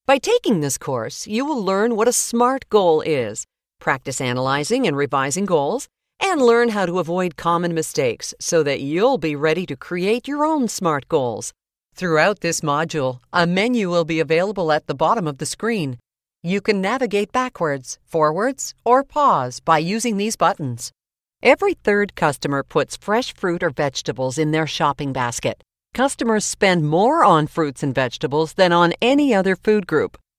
By taking this course, you will learn what a SMART goal is, practice analyzing and revising goals, and learn how to avoid common mistakes so that you'll be ready to create your own SMART goals. Throughout this module, a menu will be available at the bottom of the screen. You can navigate backwards, forwards, or pause by using these buttons. Every third customer puts fresh fruit or vegetables in their shopping basket. Customers spend more on fruits and vegetables than on any other food group.